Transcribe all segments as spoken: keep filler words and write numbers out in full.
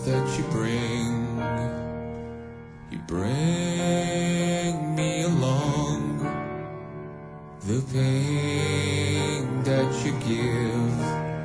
that you bring, you bring me along. The pain that you give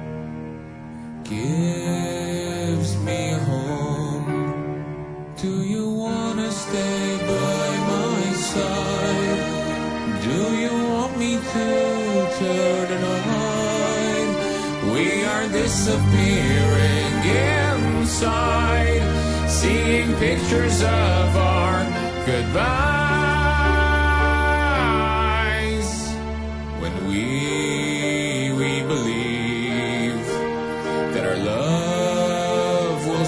gives me a home. Do you wanna stay by my side? Do you want me to turn and hide? We are disappearing inside, seeing pictures of our goodbyes. When we, we believe that our love will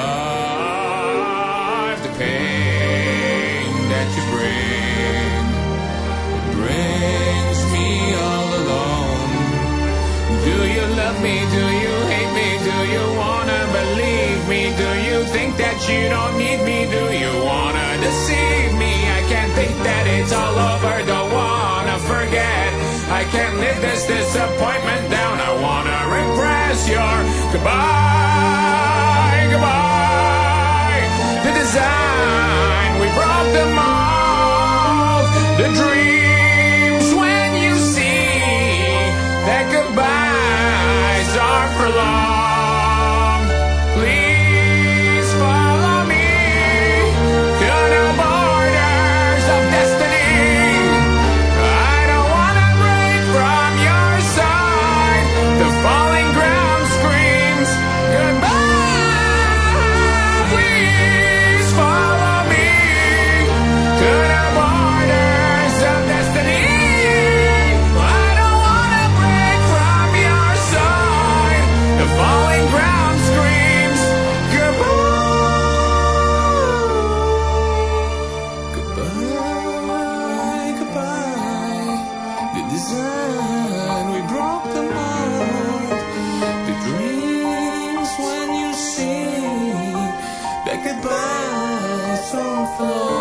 survive the pain that you bring, it brings me all alone. Do you love me? Do you hate me? Do you wanna believe me? Do you think that you don't need me? Do you wanna deceive me? I can't think that it's all over, don't wanna forget. I can't live this disappointment down. I wanna repress your goodbye, goodbye. The design, we brought them all. The dreams when you see that goodbyes are for long. Please follow me to the borders of destiny. I don't wanna break from your side. The falling ground screams goodbye. Please follow me to the borders of destiny. I don't wanna break from your side. The falling ground screams goodbye. Goodbye, goodbye. The design, we broke them all. The dreams when you see that goodbye so far.